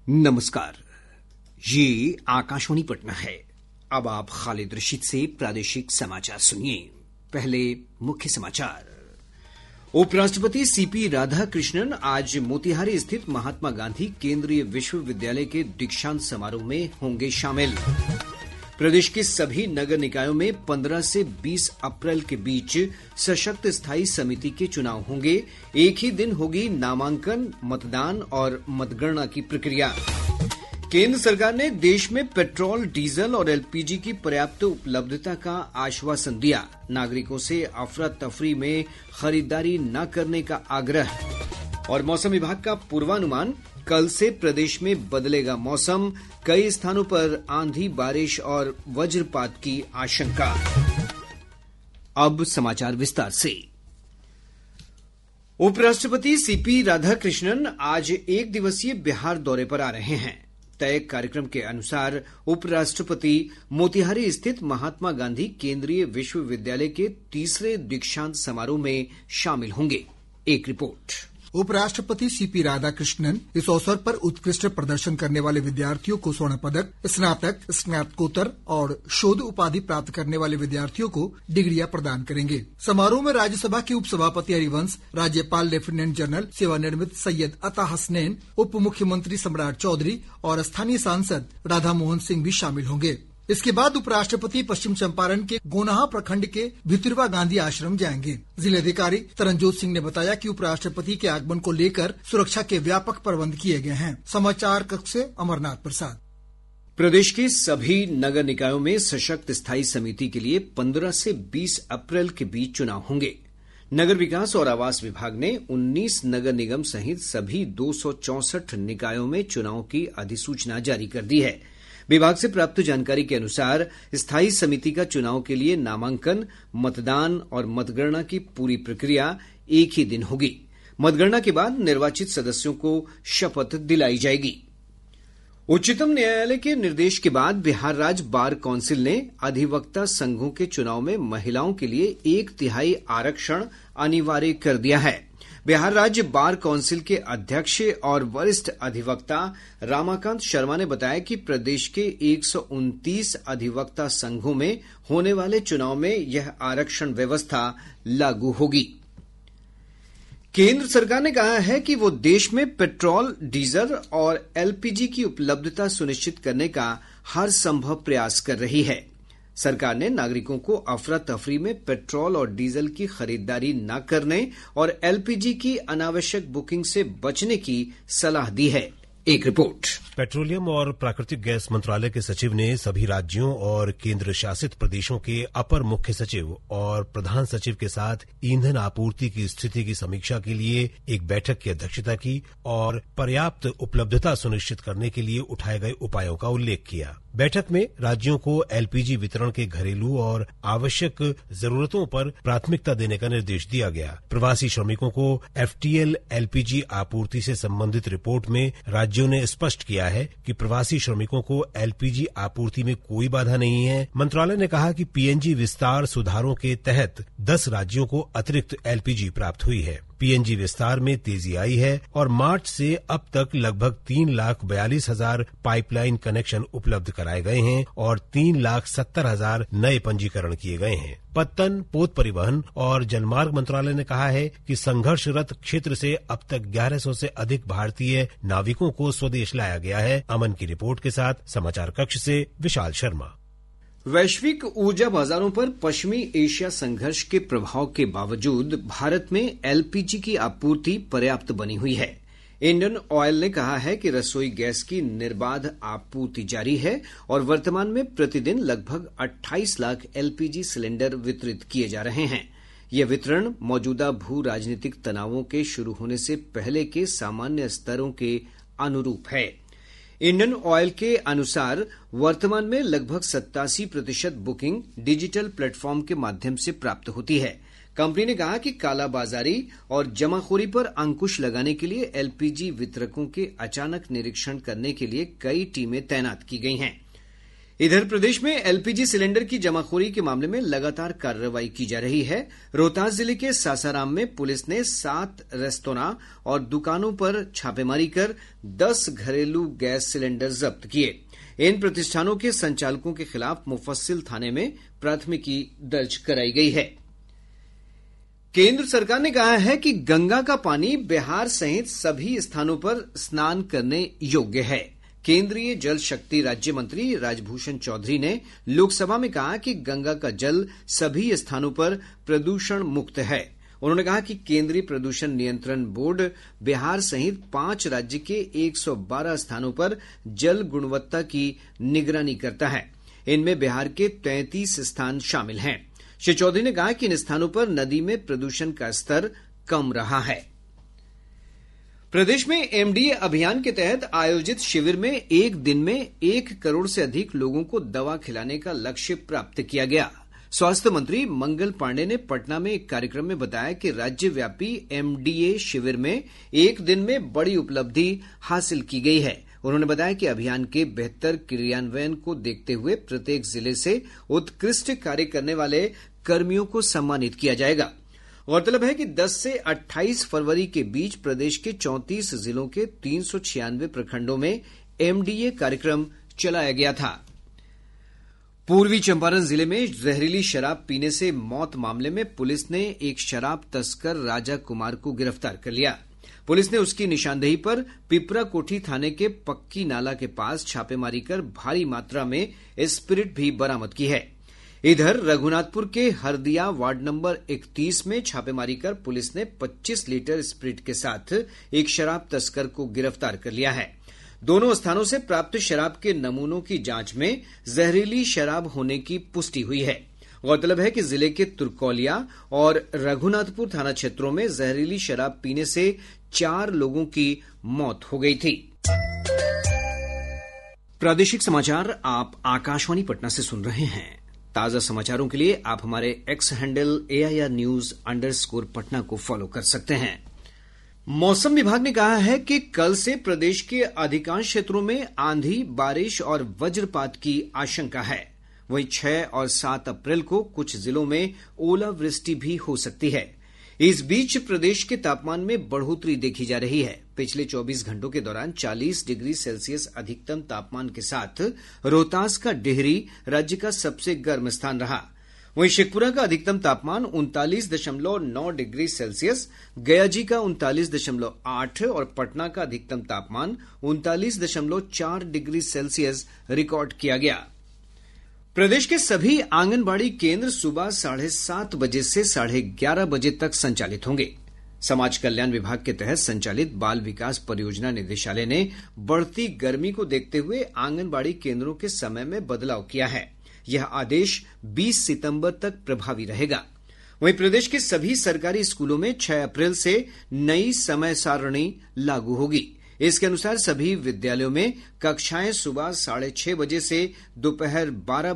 नमस्कार, ये आकाशवाणी पटना है। अब आप खालिद रशीद से प्रादेशिक समाचार सुनिए। पहले मुख्य समाचार। उपराष्ट्रपति सीपी राधाकृष्णन आज मोतिहारी स्थित महात्मा गांधी केंद्रीय विश्वविद्यालय के दीक्षांत समारोह में होंगे शामिल। प्रदेश के सभी नगर निकायों में 15 से 20 अप्रैल के बीच सशक्त स्थायी समिति के चुनाव होंगे। एक ही दिन होगी नामांकन, मतदान और मतगणना की प्रक्रिया। केंद्र सरकार ने देश में पेट्रोल, डीजल और एलपीजी की पर्याप्त उपलब्धता का आश्वासन दिया। नागरिकों से अफरा तफरी में खरीदारी न करने का आग्रह। और मौसम विभाग का पूर्वानुमान, कल से प्रदेश में बदलेगा मौसम, कई स्थानों पर आंधी, बारिश और वज्रपात की आशंका। अब समाचार विस्तार से। उपराष्ट्रपति सीपी राधाकृष्णन आज एक दिवसीय बिहार दौरे पर आ रहे हैं। तय कार्यक्रम के अनुसार उपराष्ट्रपति मोतिहारी स्थित महात्मा गांधी केंद्रीय विश्वविद्यालय के तीसरे दीक्षांत समारोह में शामिल होंगे। एक रिपोर्ट। उपराष्ट्रपति सीपी राधाकृष्णन इस अवसर पर उत्कृष्ट प्रदर्शन करने वाले विद्यार्थियों को स्वर्ण पदक, स्नातक, स्नातकोत्तर और शोध उपाधि प्राप्त करने वाले विद्यार्थियों को डिग्रियां प्रदान करेंगे। समारोह में राज्यसभा के उपसभापति हरिवंश, राज्यपाल लेफ्टिनेंट जनरल सेवानिवृत्त सैयद अता हसनैन, उप मुख्यमंत्री सम्राट चौधरी और स्थानीय सांसद राधा मोहन सिंह भी शामिल होंगे। इसके बाद उपराष्ट्रपति पश्चिम चंपारण के गोनाहा प्रखंड के भितरवा गांधी आश्रम जाएंगे। जिलाधिकारी तरनजोत सिंह ने बताया कि उपराष्ट्रपति के आगमन को लेकर सुरक्षा के व्यापक प्रबंध किए गए हैं। समाचार कक्ष से अमरनाथ प्रसाद। प्रदेश के सभी नगर निकायों में सशक्त स्थायी समिति के लिए 15 से 20 अप्रैल के बीच चुनाव होंगे। नगर विकास और आवास विभाग ने 19 नगर निगम सहित सभी 264 निकायों में चुनाव की अधिसूचना जारी कर दी है। विभाग से प्राप्त जानकारी के अनुसार स्थायी समिति का चुनाव के लिए नामांकन, मतदान और मतगणना की पूरी प्रक्रिया एक ही दिन होगी। मतगणना के बाद निर्वाचित सदस्यों को शपथ दिलाई जाएगी। उच्चतम न्यायालय के निर्देश के बाद बिहार राज्य बार काउंसिल ने अधिवक्ता संघों के चुनाव में महिलाओं के लिए 1/3 आरक्षण अनिवार्य कर दिया है। बिहार राज्य बार काउंसिल के अध्यक्ष और वरिष्ठ अधिवक्ता रामाकांत शर्मा ने बताया कि प्रदेश के 129 अधिवक्ता संघों में होने वाले चुनाव में यह आरक्षण व्यवस्था लागू होगी। केंद्र सरकार ने कहा है कि वो देश में पेट्रोल, डीजल और एलपीजी की उपलब्धता सुनिश्चित करने का हर संभव प्रयास कर रही है। सरकार ने नागरिकों को अफरा तफरी में पेट्रोल और डीजल की खरीदारी न करने और एलपीजी की अनावश्यक बुकिंग से बचने की सलाह दी है। एक रिपोर्ट। पेट्रोलियम और प्राकृतिक गैस मंत्रालय के सचिव ने सभी राज्यों और केंद्र शासित प्रदेशों के अपर मुख्य सचिव और प्रधान सचिव के साथ ईंधन आपूर्ति की स्थिति की समीक्षा के लिए एक बैठक की अध्यक्षता की और पर्याप्त उपलब्धता सुनिश्चित करने के लिए उठाए गए उपायों का उल्लेख किया। बैठक में राज्यों को एलपीजी वितरण के घरेलू और आवश्यक जरूरतों पर प्राथमिकता देने का निर्देश दिया गया। प्रवासी श्रमिकों को एफटीएल एलपीजी आपूर्ति से संबंधित रिपोर्ट में राज्यों ने स्पष्ट किया है कि प्रवासी श्रमिकों को एलपीजी आपूर्ति में कोई बाधा नहीं है। मंत्रालय ने कहा कि पीएनजी विस्तार सुधारों के तहत 10 राज्यों को अतिरिक्त एलपीजी प्राप्त हुई है। पीएनजी विस्तार में तेजी आई है और मार्च से अब तक लगभग 3,42,000 पाइपलाइन कनेक्शन उपलब्ध कराए गए हैं और 3,70,000 नए पंजीकरण किए गए हैं। पत्तन, पोत परिवहन और जलमार्ग मंत्रालय ने कहा है कि संघर्षरत क्षेत्र से अब तक 1100 से अधिक भारतीय नाविकों को स्वदेश लाया गया है। अमन की रिपोर्ट के साथ समाचार कक्ष से विशाल शर्मा। वैश्विक ऊर्जा बाजारों पर पश्चिमी एशिया संघर्ष के प्रभाव के बावजूद भारत में एलपीजी की आपूर्ति पर्याप्त बनी हुई है। इंडियन ऑयल ने कहा है कि रसोई गैस की निर्बाध आपूर्ति जारी है और वर्तमान में प्रतिदिन लगभग 28 लाख एलपीजी सिलेंडर वितरित किए जा रहे हैं। यह वितरण मौजूदा भू राजनीतिक तनावों के शुरू होने से पहले के सामान्य स्तरों के अनुरूप है। इंडियन ऑयल के अनुसार वर्तमान में लगभग 87% बुकिंग डिजिटल प्लेटफॉर्म के माध्यम से प्राप्त होती है। कंपनी ने कहा कि कालाबाजारी और जमाखोरी पर अंकुश लगाने के लिए एलपीजी वितरकों के अचानक निरीक्षण करने के लिए कई टीमें तैनात की गई हैं। इधर प्रदेश में एलपीजी सिलेंडर की जमाखोरी के मामले में लगातार कार्रवाई की जा रही है। रोहतास जिले के सासाराम में पुलिस ने 7 रेस्तरां और दुकानों पर छापेमारी कर 10 घरेलू गैस सिलेंडर जब्त किए। इन प्रतिष्ठानों के संचालकों के खिलाफ मुफस्सिल थाने में प्राथमिकी दर्ज कराई गई है। केंद्र सरकार ने कहा है कि गंगा का पानी बिहार सहित सभी स्थानों पर स्नान करने योग्य है। केंद्रीय जल शक्ति राज्य मंत्री राजभूषण चौधरी ने लोकसभा में कहा कि गंगा का जल सभी स्थानों पर प्रदूषण मुक्त है। उन्होंने कहा कि केंद्रीय प्रदूषण नियंत्रण बोर्ड बिहार सहित 5 राज्य के 112 स्थानों पर जल गुणवत्ता की निगरानी करता है। इनमें बिहार के 33 स्थान शामिल हैं। श्री चौधरी ने कहा कि इन स्थानों पर नदी में प्रदूषण का स्तर कम रहा है। प्रदेश में एमडीए अभियान के तहत आयोजित शिविर में एक दिन में 1 करोड़ से अधिक लोगों को दवा खिलाने का लक्ष्य प्राप्त किया गया। स्वास्थ्य मंत्री मंगल पांडेय ने पटना में एक कार्यक्रम में बताया कि राज्यव्यापी एमडीए शिविर में एक दिन में बड़ी उपलब्धि हासिल की गई है। उन्होंने बताया कि अभियान के बेहतर क्रियान्वयन को देखते हुए प्रत्येक जिले से उत्कृष्ट कार्य करने वाले कर्मियों को सम्मानित किया जाएगा। गौरतलब है कि 10 से 28 फरवरी के बीच प्रदेश के 34 जिलों के 396 प्रखंडों में एमडीए कार्यक्रम चलाया गया था। पूर्वी चंपारण जिले में जहरीली शराब पीने से मौत मामले में पुलिस ने एक शराब तस्कर राजा कुमार को गिरफ्तार कर लिया। पुलिस ने उसकी निशानदेही पर पिपरा कोठी थाने के पक्की नाला के पास छापेमारी कर भारी मात्रा में स्पिरिट भी बरामद की है। इधर रघुनाथपुर के हरदिया वार्ड नंबर 31 में छापेमारी कर पुलिस ने 25 लीटर स्पिरिट के साथ एक शराब तस्कर को गिरफ्तार कर लिया है। दोनों स्थानों से प्राप्त शराब के नमूनों की जांच में जहरीली शराब होने की पुष्टि हुई है। गौरतलब है कि जिले के तुर्कौलिया और रघुनाथपुर थाना क्षेत्रों में जहरीली शराब पीने से 4 लोगों की मौत हो गई थी। प्रादेशिक समाचार आप आकाशवाणी पटना से सुन रहे हैं। ताजा समाचारों के लिए आप हमारे एक्स हैंडल AIR_News_पटना को फॉलो कर सकते हैं। मौसम विभाग ने कहा है कि कल से प्रदेश के अधिकांश क्षेत्रों में आंधी, बारिश और वज्रपात की आशंका है। वहीं 6 और 7 अप्रैल को कुछ जिलों में ओलावृष्टि भी हो सकती है। इस बीच प्रदेश के तापमान में बढ़ोतरी देखी जा रही है। पिछले 24 घंटों के दौरान 40 डिग्री सेल्सियस अधिकतम तापमान के साथ रोहतास का डेहरी राज्य का सबसे गर्म स्थान रहा। वहीं शेखपुरा का अधिकतम तापमान 39.9 डिग्री सेल्सियस, गयाजी का 39.8 और पटना का अधिकतम तापमान 39.4 डिग्री सेल्सियस रिकॉर्ड किया गया। प्रदेश के सभी आंगनबाड़ी केंद्र सुबह 7:30 बजे से 11:30 बजे तक संचालित होंगे। समाज कल्याण विभाग के तहत संचालित बाल विकास परियोजना निदेशालय ने बढ़ती गर्मी को देखते हुए आंगनबाड़ी केंद्रों के समय में बदलाव किया है। यह आदेश 20 सितंबर तक प्रभावी रहेगा। वहीं प्रदेश के सभी सरकारी स्कूलों में 6 अप्रैल से नई समय सारणी लागू होगी। इसके अनुसार सभी विद्यालयों में कक्षाएं सुबह 6:30 बजे से दोपहर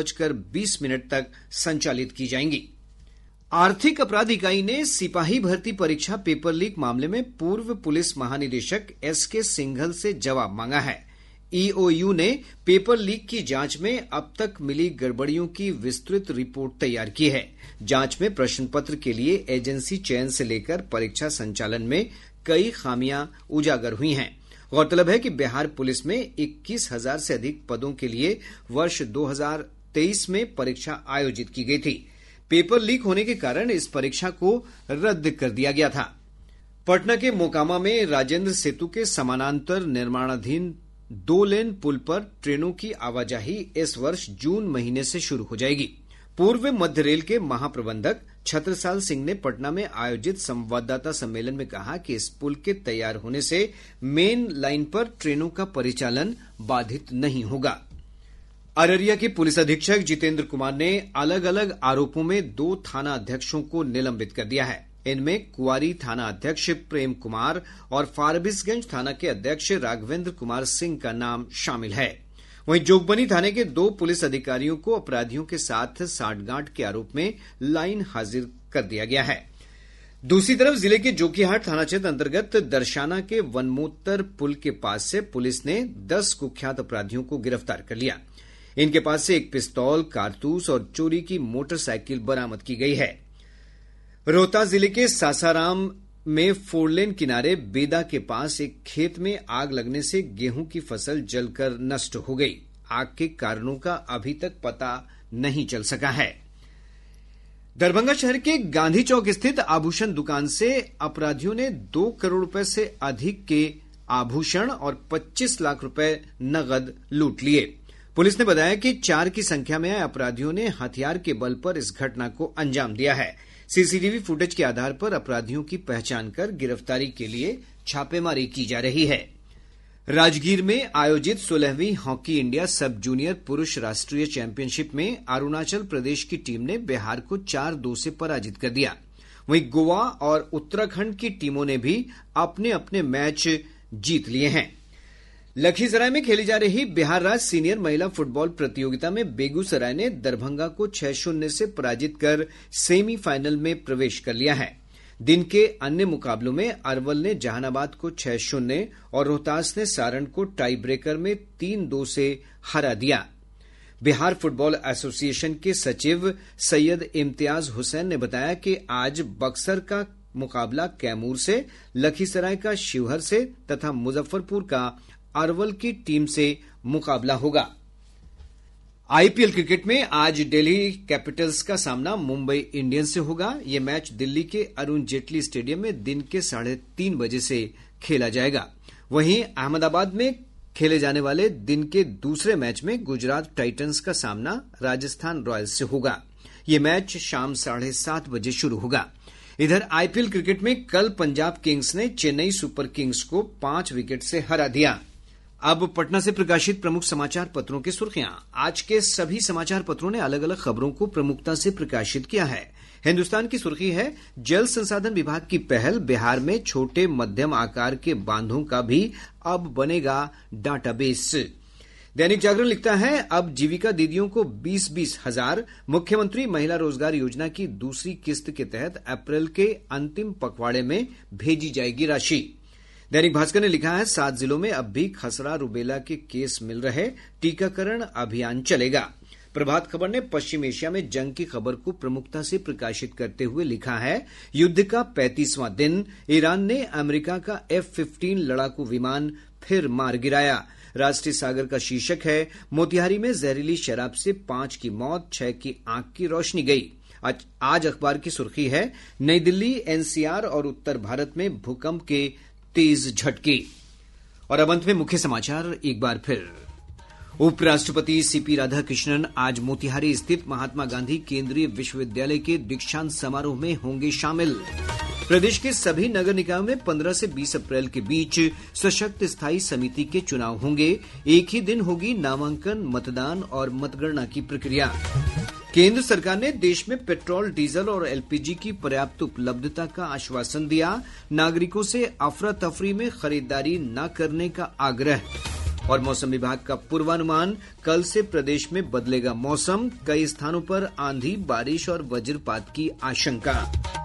12:20 तक संचालित की जाएंगी। आर्थिक अपराध इकाई ने सिपाही भर्ती परीक्षा पेपर लीक मामले में पूर्व पुलिस महानिदेशक SK सिंघल से जवाब मांगा है। EOU ने पेपर लीक की जांच में अब तक मिली गड़बड़ियों की विस्तृत रिपोर्ट तैयार की है। जांच में प्रश्न पत्र के लिए एजेंसी चयन से लेकर परीक्षा संचालन में कई खामियां उजागर हुई हैं। गौरतलब है कि बिहार पुलिस में 21,000 से अधिक पदों के लिए वर्ष 2023 में परीक्षा आयोजित की गई थी। पेपर लीक होने के कारण इस परीक्षा को रद्द कर दिया गया था। पटना के मोकामा में राजेंद्र सेतु के समानांतर निर्माणाधीन 2 लेन पुल पर ट्रेनों की आवाजाही इस वर्ष जून महीने से शुरू हो जाएगी। पूर्व मध्य रेल के महाप्रबंधक छत्रसाल सिंह ने पटना में आयोजित संवाददाता सम्मेलन में कहा कि इस पुल के तैयार होने से मेन लाइन पर ट्रेनों का परिचालन बाधित नहीं होगा। अररिया के पुलिस अधीक्षक जितेंद्र कुमार ने अलग अलग आरोपों में 2 थाना अध्यक्षों को निलंबित कर दिया है। इनमें कुआरी थाना अध्यक्ष प्रेम कुमार और फारबिसगंज थाना के अध्यक्ष राघवेंद्र कुमार सिंह का नाम शामिल है। वहीं जोगबनी थाने के 2 पुलिस अधिकारियों को अपराधियों के साथ साठगांठ के आरोप में लाइन हाजिर कर दिया गया है। दूसरी तरफ जिले के जोकीहाट थाना क्षेत्र अंतर्गत दर्शाना के वनमोत्तर पुल के पास से पुलिस ने 10 कुख्यात अपराधियों को गिरफ्तार कर लिया। इनके पास से एक पिस्तौल, कारतूस और चोरी की मोटरसाइकिल बरामद की गई है। रोहतास जिले के सासाराम में फोरलेन किनारे बेदा के पास एक खेत में आग लगने से गेहूं की फसल जलकर नष्ट हो गई। आग के कारणों का अभी तक पता नहीं चल सका है। दरभंगा शहर के गांधी चौक स्थित आभूषण दुकान से अपराधियों ने 2 करोड़ रुपए से अधिक के आभूषण और 25 लाख रुपए नगद लूट लिए। पुलिस ने बताया कि 4 की संख्या में आए अपराधियों ने हथियार के बल पर इस घटना को अंजाम दिया है। सीसीटीवी फुटेज के आधार पर अपराधियों की पहचान कर गिरफ्तारी के लिए छापेमारी की जा रही है। राजगीर में आयोजित 16वीं हॉकी इंडिया सब जूनियर पुरुष राष्ट्रीय चैंपियनशिप में अरुणाचल प्रदेश की टीम ने बिहार को 4-2 से पराजित कर दिया। वहीं गोवा और उत्तराखंड की टीमों ने भी अपने अपने मैच जीत लिए हैं। लखीसराय में खेली जा रही बिहार राज्य सीनियर महिला फुटबॉल प्रतियोगिता में बेगूसराय ने दरभंगा को 6-0 से पराजित कर सेमीफाइनल में प्रवेश कर लिया है। दिन के अन्य मुकाबलों में अरवल ने जहानाबाद को 6-0 और रोहतास ने सारण को टाई ब्रेकर में 3-2 से हरा दिया। बिहार फुटबॉल एसोसिएशन के सचिव सैयद इम्तियाज हुसैन ने बताया कि आज बक्सर का मुकाबला कैमूर से, लखीसराय का शिवहर से तथा मुजफ्फरपुर का अरवल की टीम से मुकाबला होगा। आईपीएल क्रिकेट में आज दिल्ली कैपिटल्स का सामना मुंबई इंडियंस से होगा। यह मैच दिल्ली के अरुण जेटली स्टेडियम में दिन के 3:30 बजे से खेला जाएगा। वहीं अहमदाबाद में खेले जाने वाले दिन के दूसरे मैच में गुजरात टाइटंस का सामना राजस्थान रॉयल्स से होगा। यह मैच शाम 7:30 बजे शुरू होगा। इधर आईपीएल क्रिकेट में कल पंजाब किंग्स ने चेन्नई सुपर किंग्स को 5 विकेट से हरा दिया। अब पटना से प्रकाशित प्रमुख समाचार पत्रों की सुर्खियां। आज के सभी समाचार पत्रों ने अलग अलग खबरों को प्रमुखता से प्रकाशित किया है। हिन्दुस्तान की सुर्खी है, जल संसाधन विभाग की पहल, बिहार में छोटे मध्यम आकार के बांधों का भी अब बनेगा डाटाबेस। दैनिक जागरण लिखता है, अब जीविका दीदियों को 20-20 हजार। मुख्यमंत्री महिला रोजगार योजना की दूसरी किस्त के तहत अप्रैल के अंतिम पखवाड़े में भेजी जाएगी राशि। दैनिक भास्कर ने लिखा है, 7 जिलों में अब भी खसरा रुबेला के केस मिल रहे, टीकाकरण अभियान चलेगा। प्रभात खबर ने पश्चिम एशिया में जंग की खबर को प्रमुखता से प्रकाशित करते हुए लिखा है, युद्ध का 35वां दिन, ईरान ने अमेरिका का F-15 लड़ाकू विमान फिर मार गिराया। राष्ट्रीय सागर का शीर्षक है, मोतिहारी में जहरीली शराब से 5 की मौत, 6 की आंख की रोशनी गई। आज अखबार की सुर्खी है, नई दिल्ली, एनसीआर और उत्तर भारत में भूकंप के तेज झटके। और अब अंत में मुख्य समाचार एक बार फिर। उपराष्ट्रपति सीपी राधाकृष्णन आज मोतिहारी स्थित महात्मा गांधी केंद्रीय विश्वविद्यालय के दीक्षांत समारोह में होंगे शामिल। प्रदेश के सभी नगर निकायों में 15 से 20 अप्रैल के बीच सशक्त स्थायी समिति के चुनाव होंगे। एक ही दिन होगी नामांकन, मतदान और मतगणना की प्रक्रिया। केंद्र सरकार ने देश में पेट्रोल, डीजल और एलपीजी की पर्याप्त उपलब्धता का आश्वासन दिया। नागरिकों से अफरा तफरी में खरीदारी न करने का आग्रह। और मौसम विभाग का पूर्वानुमान, कल से प्रदेश में बदलेगा मौसम, कई स्थानों पर आंधी, बारिश और वज्रपात की आशंका।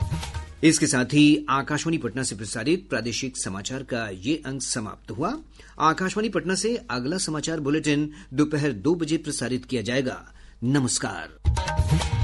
इसके साथ ही आकाशवाणी पटना से प्रसारित प्रादेशिक समाचार का ये अंक समाप्त हुआ। आकाशवाणी पटना से अगला समाचार बुलेटिन दोपहर 2 बजे प्रसारित किया जाएगा। नमस्कार।